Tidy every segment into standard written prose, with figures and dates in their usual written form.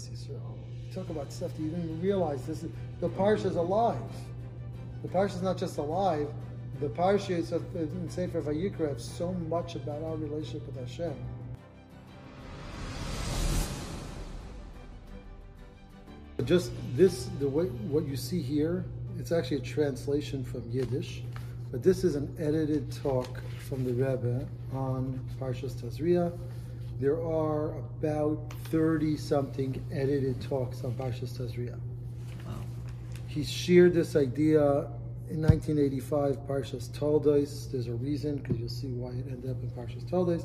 Klal Yisrael. Talk about stuff that you didn't even realize. The parsha is alive. The parsha is not just alive. The parsha is in Sefer Vayikra have so much about our relationship with Hashem. Just this, the way what you see here, it's actually a translation from Yiddish, but this is an edited talk from the Rebbe on Parshas Tazria. There are about 30-something edited talks on Parshas Tazria. Wow. He shared this idea in 1985, Parshas Toldos. There's a reason, because you'll see why it ended up in Parshas Toldos.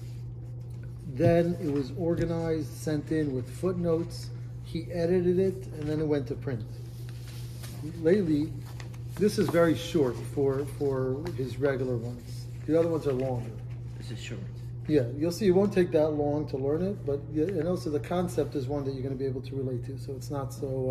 Then it was organized, sent in with footnotes. He edited it, and then it went to print. Lately, this is very short for his regular ones. The other ones are longer. This is short. Yeah, you'll see it won't take that long to learn it, but and also the concept is one that you're going to be able to relate to, so it's not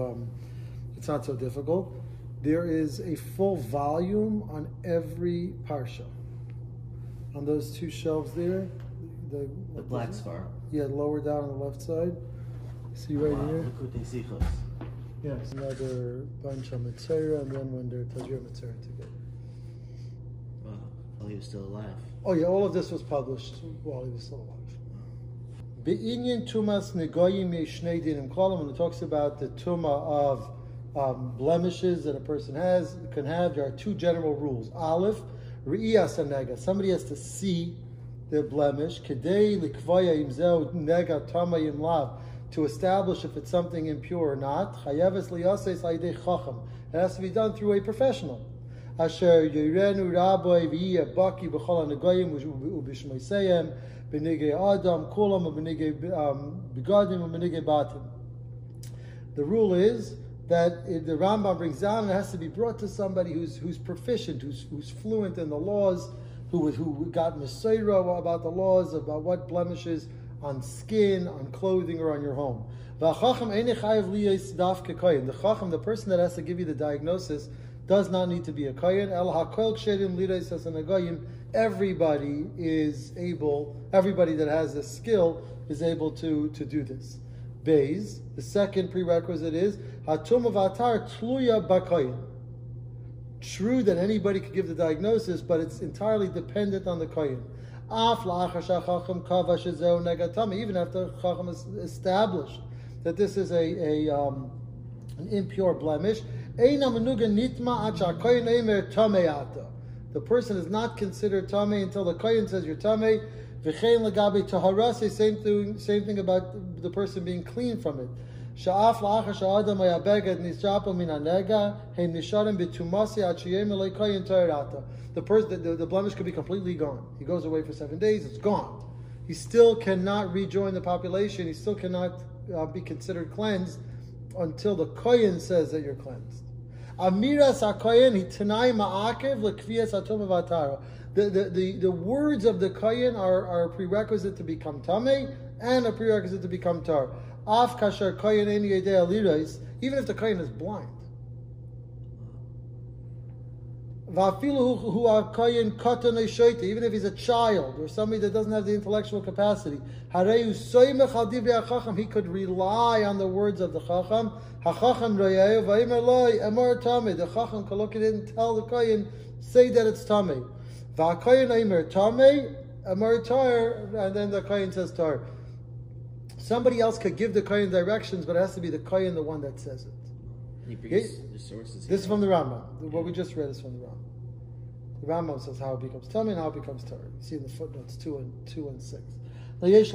so difficult. There is a full volume on every parsha. On those two shelves there, The black scar. Yeah, lower down on the left side. See right here? Likutei Sichos. Yes, another bunch on Mitzvah, and then when they're Tazria Mitzvah together. Wow. While he was still alive. Oh yeah, all of this was published while he was still alive. Be'inyan tumas negoyim yeshnei dinim kolam, when it talks about the tuma of blemishes that a person can have, there are two general rules. Aleph, re'iyas hanega. Somebody has to see the blemish. Kedei likvaya imzeu nega tamayim lav. To establish if it's something impure or not, chayaves liyases la'idei chacham. It has to be done through a professional. Asher yirenu rabbi v'yiyeh baki b'chol ha'negoyim u'b'shmoiseyem b'nigei adam kulam u'b'nigei begadim u'b'nigei batim. The rule is that the Rambam brings down, it has to be brought to somebody who's proficient, who's fluent in the laws, who got Mesorah about the laws, about what blemishes on skin, on clothing, or on your home. The chacham, the person that has to give you the diagnosis, does not need to be a kohen. Everybody that has a skill is able to do this. Beis, the second prerequisite is hatum avatar tluya bakohen. True that anybody could give the diagnosis, but it's entirely dependent on the kohen. Even after Chacham has established that this is an impure blemish, the person is not considered tamei until the kohen says you're tamei. Same thing about the person being clean from it. The blemish could be completely gone. He goes away for 7 days, it's gone. He still cannot rejoin the population. He still cannot be considered cleansed until the kohen says that you're cleansed. Amiras hakohen hitanai ma'akev lekviyas hatum avatara. The words of the kohen are a prerequisite to become tamei and a prerequisite to become tar. Af kasher kohen ein yedei alirais, even if the kohen is blind. Even if he's a child or somebody that doesn't have the intellectual capacity, he could rely on the words of the Chacham. The Chacham can look at it and tell the Kohen, say that it's Tamei. And then the Kohen says Tar. Somebody else could give the Kohen directions, but it has to be the Kohen the one that says it. He brings the sources. This is from the Rambam. What we just read is from the Rambam. The Rambam says how it becomes tummy and how it becomes Torah. You see in the footnotes 2 and 6. If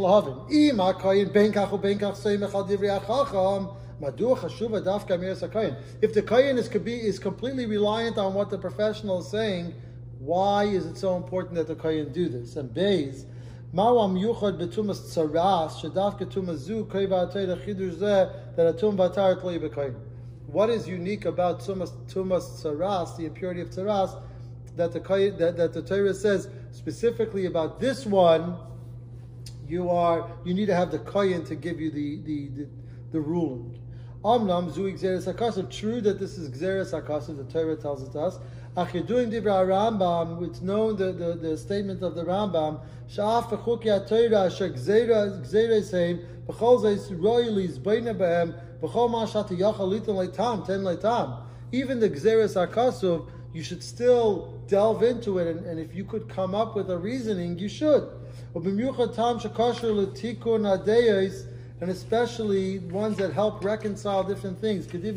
the kohen is completely reliant on what the professional is saying, why is it so important that the kohen do this? And Beis, what is unique about tumas tsaras, the impurity of tsaras, that the Torah says specifically about this one? You need to have the kohen to give you the ruling. Amnam zu gzeres hakasav. True that this is gzeres hakasav. The Torah tells it to us. Ach, you're doing Divrei Rambam. It's known the statement of the Rambam. Sha'af v'chuki ha'Torah asher gzereseim b'chol zeis roylis beina b'hem b'chol ma shata yachal litan leitam ten leitam. Even the Gzeres HaKasuv, you should still delve into it, and if you could come up with a reasoning, you should. And especially ones that help reconcile different things. The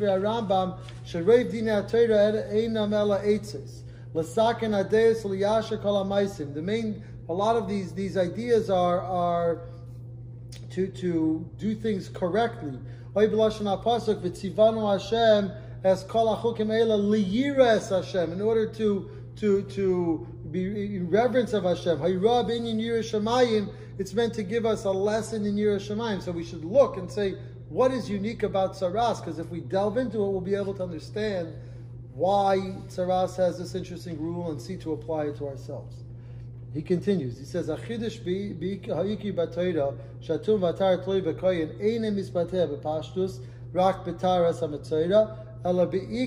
a lot of these ideas are to do things correctly. As kol achukim eila liyiras Hashem, in order to be in reverence of Hashem. Hayra b'inyan yiras shamayim, it's meant to give us a lesson in yiras shamayim. So we should look and say, what is unique about Tsaras? Because if we delve into it, we'll be able to understand why Tsaras has this interesting rule and see to apply it to ourselves. He continues. He says, "Achidush ha'iki b'Torah shatum v'atar tloi b'koyin einem misbateh b'pashtus rak b'taras ha'metzora." The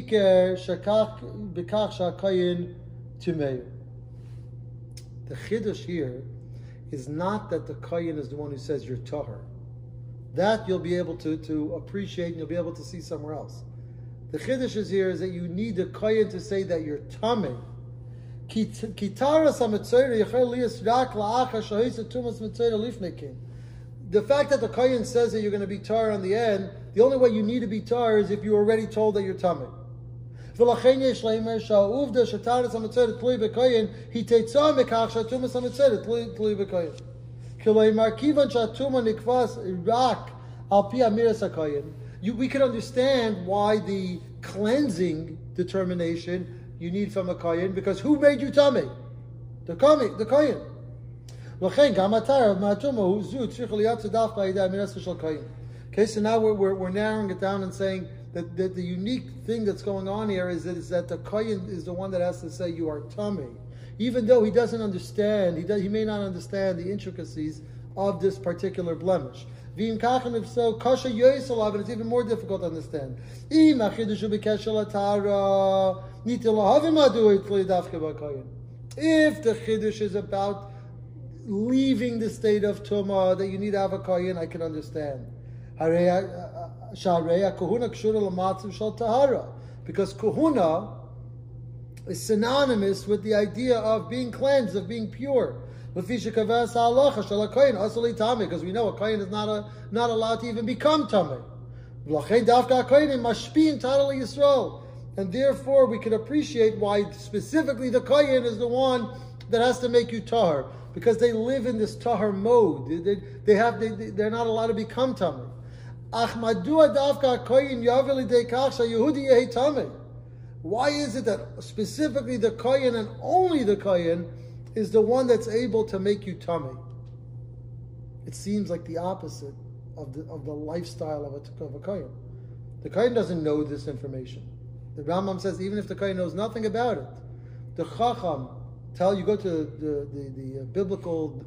chiddush here is not that the kohen is the one who says you're tahor. That you'll be able to appreciate and you'll be able to see somewhere else. The chiddush is here is that you need the kohen to say that you're tameh. The fact that the kohen says that you're going to be tar on the end, the only way you need to be tar is if you're already told that you're tameh. We can understand why the cleansing determination you need from a kohen, because who made you tameh? The kohen. Okay, so now we're narrowing it down and saying that the unique thing that's going on here is that the kohen is the one that has to say you are tameh, even though he doesn't understand. He may not understand the intricacies of this particular blemish. If so, kasha yoyisalav, and it's even more difficult to understand. If the chiddush is about leaving the state of Tumah, that you need to have a kohen, I can understand. Because kahuna is synonymous with the idea of being cleansed, of being pure. Because we know a kohen is not allowed to even become tameh. And therefore we can appreciate why specifically the kohen is the one that has to make you tahor, because they live in this tahor mode. They're not allowed to become tameh. Why is it that specifically the kohen and only the kohen is the one that's able to make you tameh? It seems like the opposite of the lifestyle of a kohen. The kohen doesn't know this information. The Rambam says even if the kohen knows nothing about it, the chacham you go to the biblical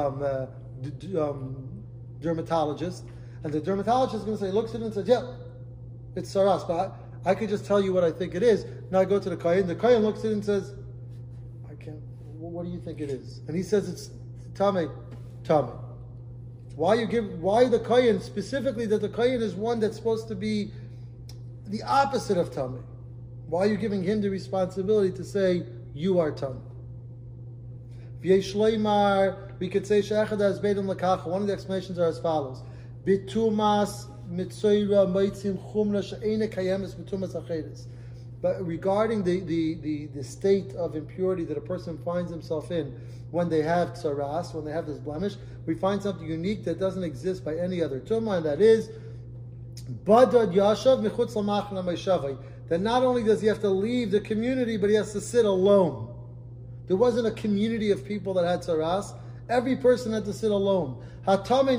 dermatologist, and the dermatologist is going to say, looks at it and says, yeah, it's saras, but I could just tell you what I think it is. Now I go to the kohen looks at it and says, I can't, what do you think it is? And he says it's tameh. Why the kohen, specifically that the kohen is one that's supposed to be the opposite of tameh? Why are you giving him the responsibility to say, you are tameh? We could say one of the explanations are as follows: Bitumas mitzoira meitzim chumra she'ena kayemes bitumas acheres. But regarding the state of impurity that a person finds himself in when they have tsaras, when they have this blemish, we find something unique that doesn't exist by any other tumah, and that is badad yashav michutz lamachna meishavai. That not only does he have to leave the community, but he has to sit alone. There wasn't a community of people that had tsaras. Every person had to sit alone. The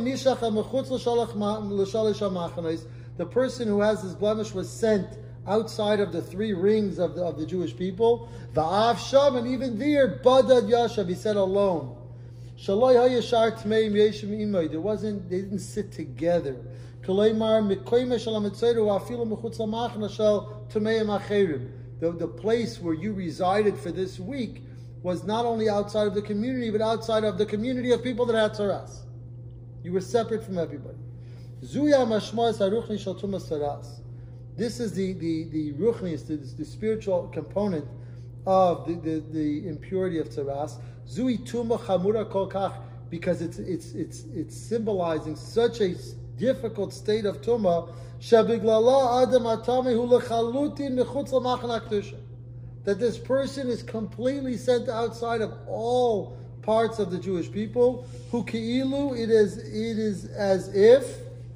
person who has this blemish was sent outside of the three rings of the Jewish people. And even there, badad yashav, he said alone. They didn't sit together. the place where you resided for this week was not only outside of the community, but outside of the community of people that had tzaras. You were separate from everybody. Zuya mashmas haruchni shel tumas tzaras. This is the ruchnis, the spiritual component of the impurity of tzaras. Zui tuma chamura kol kach, because it's symbolizing such a difficult state of tuma. Shabiglala adam atame hu lechalutin mechutz lamachna kedusha. That this person is completely sent outside of all parts of the Jewish people. Hu keilu, it is as if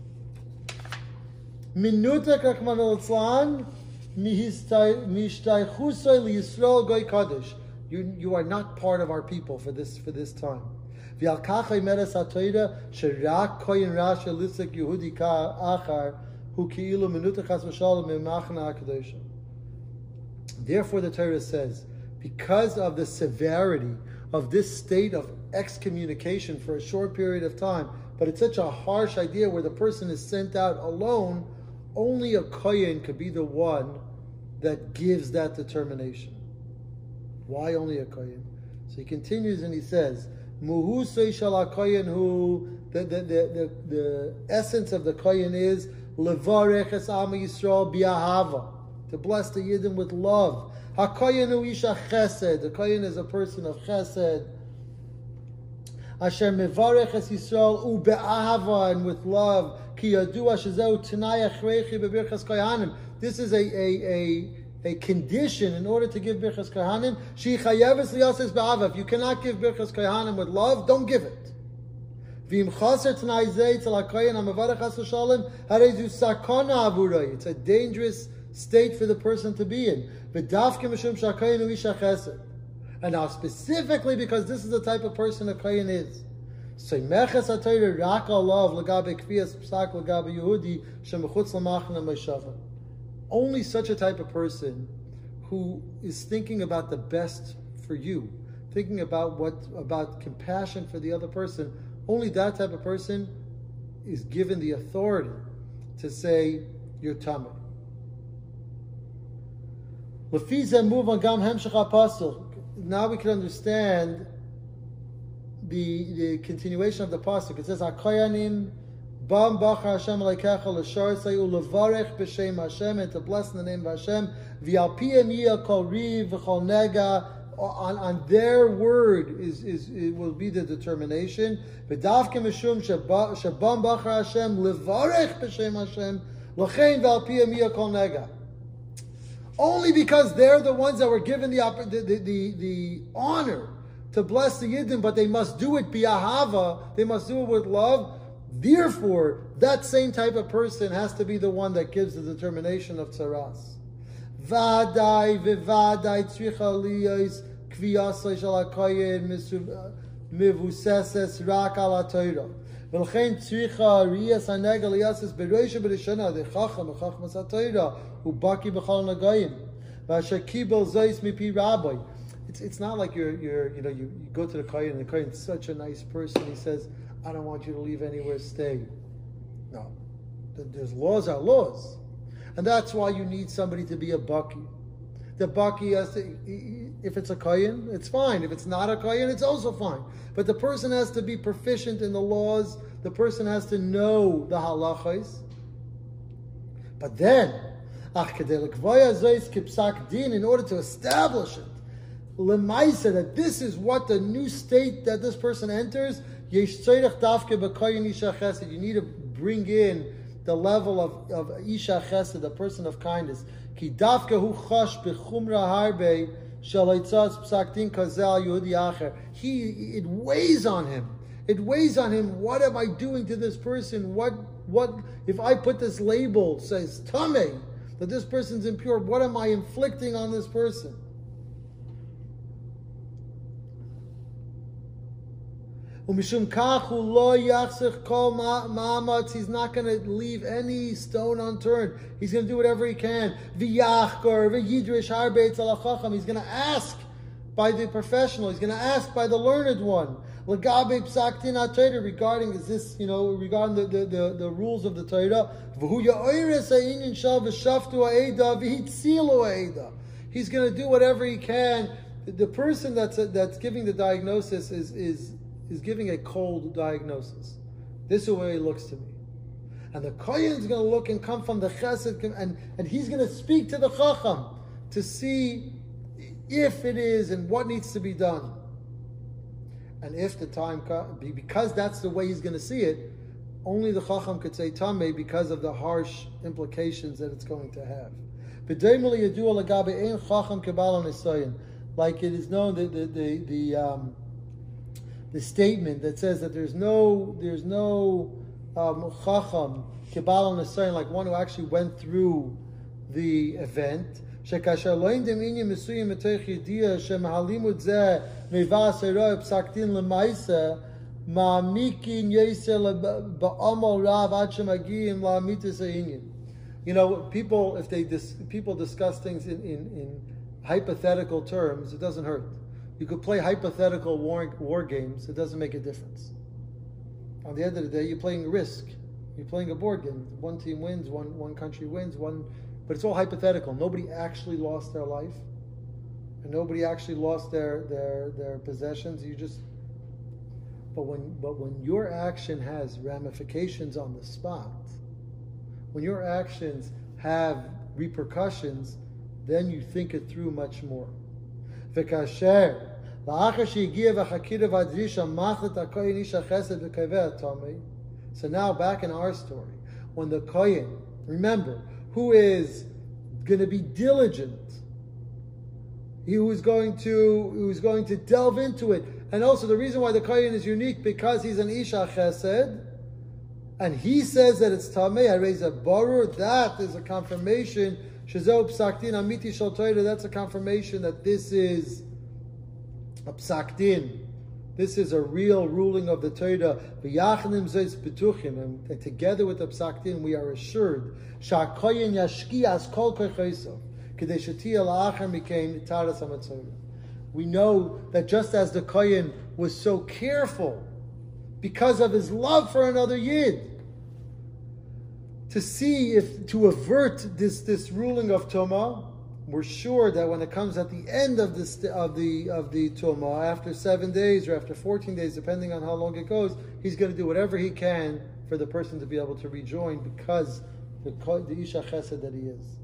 minutak rakman al-tzlan mishtaychusay liyisrael goy kadosh. You are not part of our people for this time. V'alkachay meres ha'toira sherak koyin rasha lisek Yehudi ka achar hu keilu minutak chas v'shalom memachna ha'kedosha. Therefore, the Torah says, because of the severity of this state of excommunication for a short period of time, but it's such a harsh idea where the person is sent out alone, only a kohen could be the one that gives that determination. Why only a kohen? So he continues and he says, Muhu seishal kohen, who the essence of the kohen is levarech es am Yisrael bi'ahava, to bless the Yidden with love. HaKoyen hu isha chesed. The Koyen is a person of chesed. Asher mevarech es Yisrael u be'ahava, and with love. Ki yadua shezeu t'nai achreichi bebirchas kohanim. This is a condition in order to give birchas kohanim. She chayeves liyases be'ahava. If you cannot give birchas kohanim with love, don't give it. V'im chaser t'nai zei tzal HaKoyen ha'mevarech es Shalom harei zu sakona avurai. It's a dangerous state for the person to be in. And now specifically because this is the type of person a kohen is. Only such a type of person who is thinking about the best for you, thinking about compassion for the other person, only that type of person is given the authority to say, you're tamid. Now we can understand the continuation of the pasuk. It says, "Hakoyanim bam bachar Hashem leikecha l'shar sayu levarech b'shem Hashem," and to bless in the name of Hashem. V'al piyem yiyah kol riv v'chol nega. On their word it will be the determination. V'davke mishum shabam bachar Hashem levarech b'shem Hashem l'chein v'al piyem yiyah kol nega. Only because they're the ones that were given the honor to bless the Yidden, but they must do it bi'ahava, they must do it with love. Therefore, that same type of person has to be the one that gives the determination of tzaras. Vadai v'vadai tzricha liyos kviyasai shel hakoyen mivuseses rak al haTorah. V'lchein tzricha riyas hanega liyases beroisha b'rishona dechacham v'chachmas haTorah. Ubaki b'chol nagayim, v'ashakibel zois mipi rabbi. It's not like you go to the kohen and the kohen is such a nice person. He says, I don't want you to leave anywhere, stay. No, there's laws are laws, and that's why you need somebody to be a baki. The baki has to, if it's a kohen, it's fine. If it's not a kohen, it's also fine. But the person has to be proficient in the laws. The person has to know the halachos. But then, in order to establish it, that this is what the new state that this person enters, you need to bring in the level of Isha Chesed, the person of kindness. It weighs on him. It weighs on him. What am I doing to this person? What if I put this label, says Tameh, that this person's impure, what am I inflicting on this person? He's not going to leave any stone unturned. He's going to do whatever he can. He's going to ask by the professional. He's going to ask by the learned one. Regarding is this, regarding the rules of the He's going to do whatever he can. The person that's giving the diagnosis is giving a cold diagnosis. This is the way he looks to me. And the Kohen is going to look and come from the Chesed, and he's going to speak to the Chacham to see if it is and what needs to be done. And if the time comes, because that's the way he's going to see it, only the Chacham could say Tameh because of the harsh implications that it's going to have. Like it is known that the statement that says that there's no Chacham Kibal Nisayon, like one who actually went through the event. שכאשר לא ענדם עניין מסוים מתוך ידיעה שמהלימוד זה מבא סרוי פסק דין למעשה מעמיקין יסר בעמל רב עד שמגיעים לאמיתוס העניין. You know, people discuss things in hypothetical terms, it doesn't hurt. You could play hypothetical war games, it doesn't make a difference. On the end of the day, you're playing Risk. You're playing a board game. One team wins, one country wins, but it's all hypothetical. Nobody actually lost their life, and nobody actually lost their possessions. But when your action has ramifications on the spot, when your actions have repercussions, then you think it through much more. So now back in our story, when the Kohen, remember, who is going to be diligent, he was going to delve into it. And also the reason why the Kohen is unique, because he's an Isha Chesed, and he says that it's Tameh, I raise a Barur, that is a confirmation, Shazo Psak Din Amiti Shal Torah, that's a confirmation that this is a Psak Din. This is a real ruling of the Torah. And together with the Psak Din, we are assured we know that just as the Kohen was so careful because of his love for another Yid to avert this ruling of Tumah, we're sure that when it comes at the end of the Tumah, after 7 days or after 14 days, depending on how long it goes, he's going to do whatever he can for the person to be able to rejoin because the Isha Chesed that he is.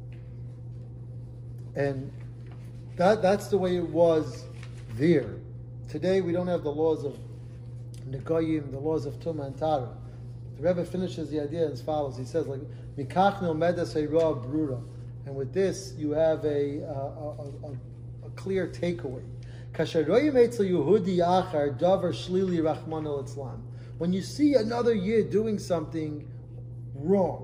And that's the way it was there. Today we don't have the laws of Negoyim, the laws of Tumah and Tara. The Rebbe finishes the idea as follows. He says, like, Mikach Nilmedas Heira Brura. And with this, you have a clear takeaway. When you see another Yid doing something wrong,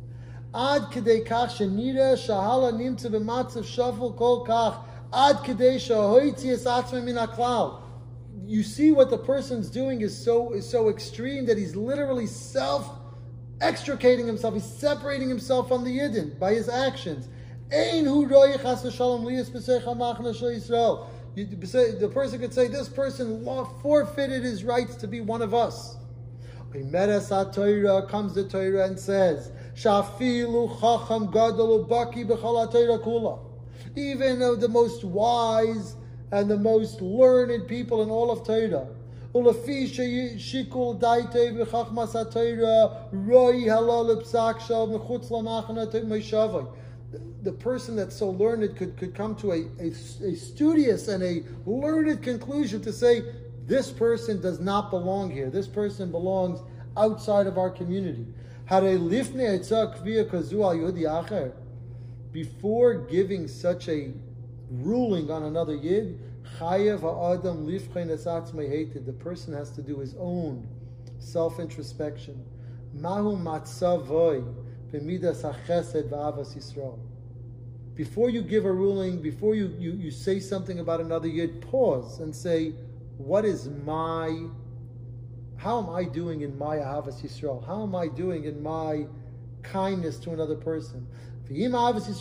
you see what the person's doing is so extreme that he's literally extricating himself, he's separating himself from the Yidden by his actions. The person could say, this person forfeited his rights to be one of us. Comes the Torah and says, even the most wise and the most learned people in all of Torah, the person that's so learned could come to a studious and a learned conclusion to say, this person does not belong here. This person belongs outside of our community. Before giving such a ruling on another Yid, the person has to do his own self-introspection. Before you give a ruling, before you say something about another Yid, pause and say, how am I doing in my Ahavas Yisrael? How am I doing in my kindness to another person? And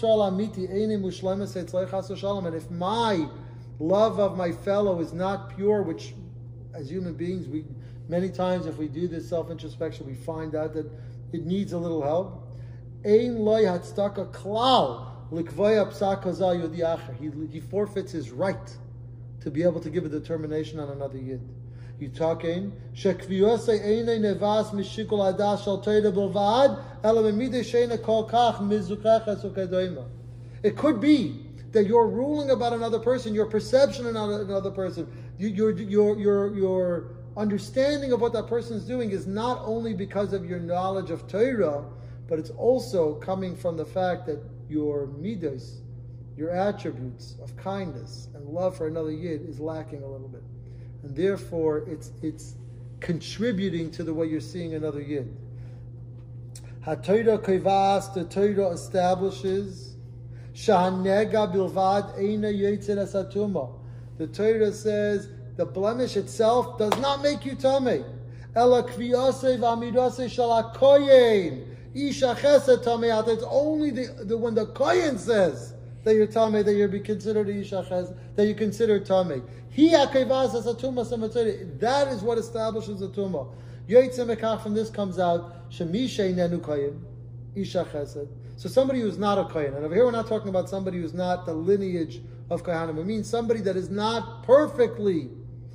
if my love of my fellow is not pure, which as human beings, many times if we do this self-introspection, we find out that it needs a little help. He forfeits his right to be able to give a determination on another yid. Yitaken shekviyosei einay nevas mishikol adas shal Torah bilvad ela b'midei sheina kol kach mizucheches ukedoima. It could be that you're ruling about another person, your perception of another person, your understanding of what that person is doing is not only because of your knowledge of Torah, but it's also coming from the fact that your midos, your attributes of kindness and love for another yid is lacking a little bit. And therefore, it's contributing to the way you're seeing another yid. HaTorah kivas, the Torah establishes Shahanega bilvad eina yetzer asatuma. The Torah says the blemish itself does not make you tamei. Ela kviyasei v'amidasei shel hakoyen isha chesed tamei. It's only the when the kohen says that you're tamei, that you're be considered isha chesed, that you consider tamei. He akivas asatuma samatzeri. That is what establishes the tumah. Yetzer mekach, from this comes out shemishay nenu koyen isha chesed. So somebody who's not a kohen, and over here we're not talking about somebody who's not the lineage of kohanim. It means somebody that is not perfectly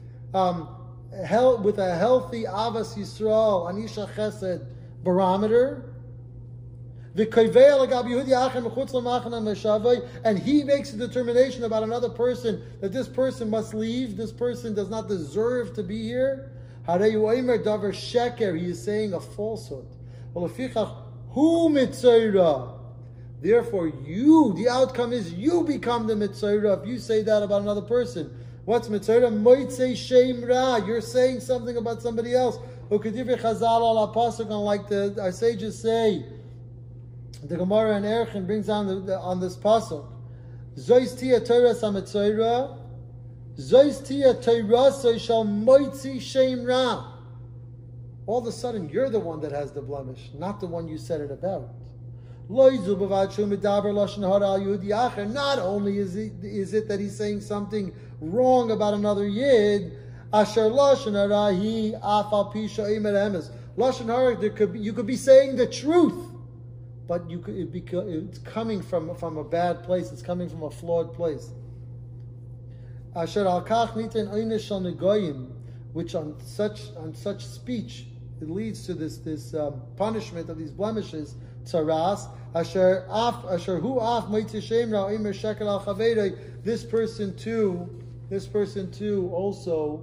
with a healthy avas yisrael anisha chesed barometer. And he makes a determination about another person that this person must leave. This person does not deserve to be here. He is saying a falsehood. Who mitzayra? Therefore, the outcome is you become the mitzayra if you say that about another person. What's mitzayra? Moitzei shem ra. You're saying something about somebody else. Ukedivrei Chazal al pasuk, like our sages say. The Gemara and Erchin brings down on this pasuk. Zois tia Torah sa mitzayra. Zois tia Torah so shall moitzei shem ra. All of a sudden, you're the one that has the blemish, not the one you said it about. Not only is it that he's saying something wrong about another yid, lashon hara, you could be saying the truth, but it's coming from a bad place. It's coming from a flawed place. Which on such speech, it leads to this punishment of these blemishes. Tzaras, asher hu af moitzi shem ra omer shekel al chaverei. This person too also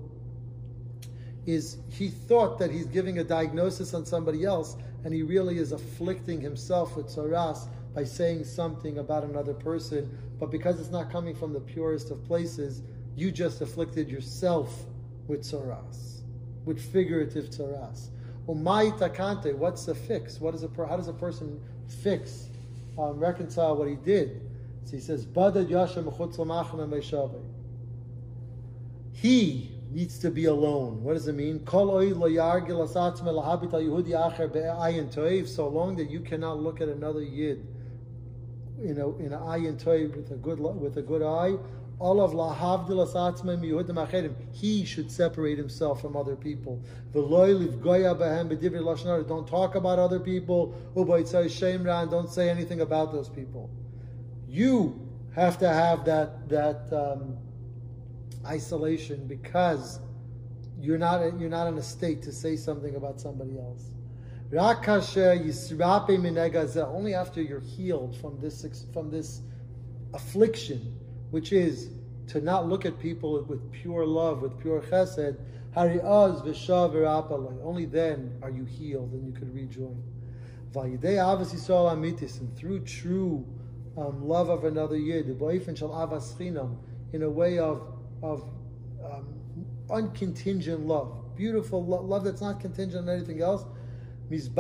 he thought that he's giving a diagnosis on somebody else, and he really is afflicting himself with tzaras by saying something about another person. But because it's not coming from the purest of places, you just afflicted yourself with tzaras, with figurative tzaras. Umay takante, what's the fix? How does a person reconcile what he did? So he says, Badad yasha mechutz l'machna meishavei. He needs to be alone. What does it mean? Kol oid lo yargil asatzme lahabit al yehudi acher be'ayin toiv. So long that you cannot look at another yid in a ayin toiv with a good eye. He should separate himself from other people. Don't talk about other people. And don't say anything about those people. You have to have that isolation, because you're not in a state to say something about somebody else. Only after you're healed from this affliction, which is to not look at people with pure love, with pure chesed, only then are you healed and you can rejoin. And through true love of another yid, in a way of uncontingent love, beautiful love that's not contingent on anything else, it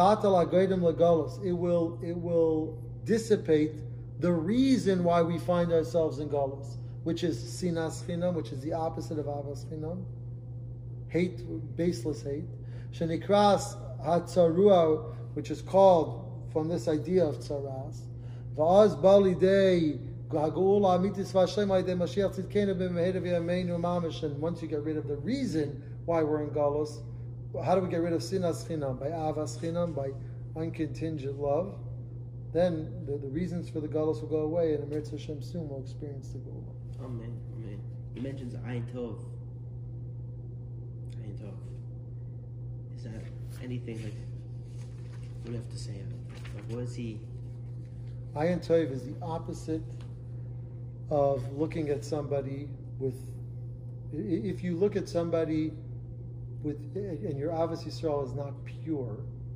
will dissipate the reason why we find ourselves in galus, which is sinas chinam, which is the opposite of avas chinam, hate, baseless hate. Shenikras hatzarua, which is called from this idea of tzaras. Va'az balidei gagula amitis v'ashem aydei Mashiach tzidkenu b'mehedav yameinu mamish. And once you get rid of the reason why we're in galus, how do we get rid of sinas chinam? By avas chinam, by uncontingent love. then the reasons for the galus will go away, and the Eretz Hashem soon will experience the Gula. Amen. Amen. He mentions Ayin Tov. Ayin Tov. Is that anything like? What do you have to say? Like, what is he? Ayin Tov is the opposite of looking at somebody with. If you look at somebody with, and your Avos Yisrael is not pure,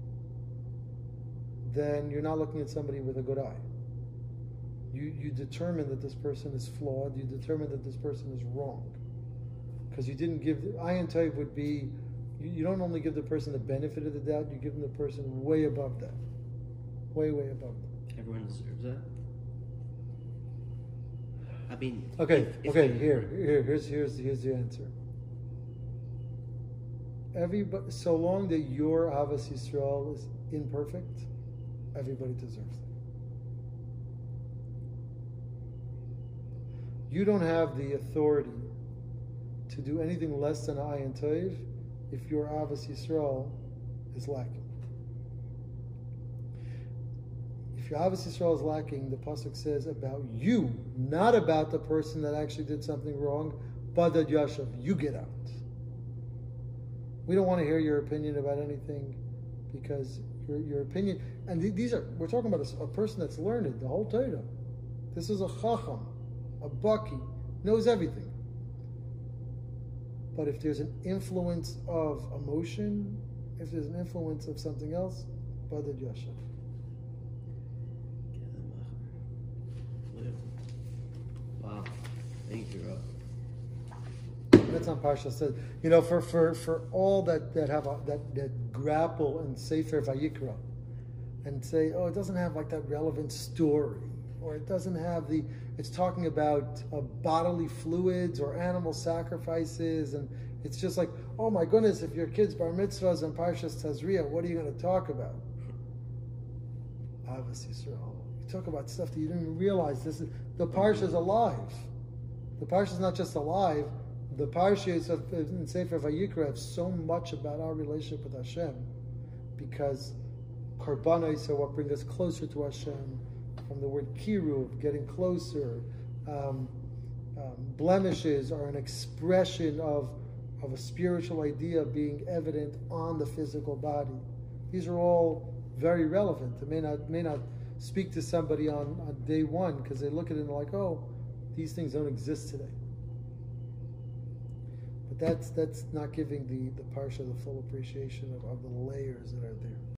then you're not looking at somebody with a good eye. You determine that this person is flawed. You determine that this person is wrong, because you didn't give. Ayin Tov would be, you don't only give the person the benefit of the doubt. You give them the person way above that, way above that. Everyone deserves that. I mean, okay. Here's the answer. Everybody, so long that your Avos Yisrael is imperfect, everybody deserves it. You don't have the authority to do anything less than Ayin Tov if your Avos Yisrael is lacking. If your Avos Yisrael is lacking, the pasuk says about you, not about the person that actually did something wrong. Badad Yashav, you get out. We don't want to hear your opinion about anything, because your opinion, and these are, we're talking about a person that's learned the whole Torah. This is a chacham, a baki, knows everything. But if there's an influence of emotion, if there's an influence of something else, Badad Yashav. Wow, thank you, Rob. That's on Parsha says. For all that grapple and Sefer Vayikra, and say, oh, it doesn't have like that relevant story, or it doesn't have it's talking about bodily fluids or animal sacrifices, and it's just like, oh my goodness, if your kid's bar mitzvahs and Parshas Tazria, what are you going to talk about? Avos Yisrael. You talk about stuff that you didn't even realize. The Parsha is alive. The Parsha is not just alive. The Parshas in Sefer Vayikra have so much about our relationship with Hashem, because Karbanos are what bring us closer to Hashem. From the word kiruv, getting closer. Blemishes are an expression of a spiritual idea being evident on the physical body. These are all very relevant. It may not speak to somebody on day one, because they look at it and they're like, oh, these things don't exist today. But that's not giving the parsha the full appreciation of the layers that are there.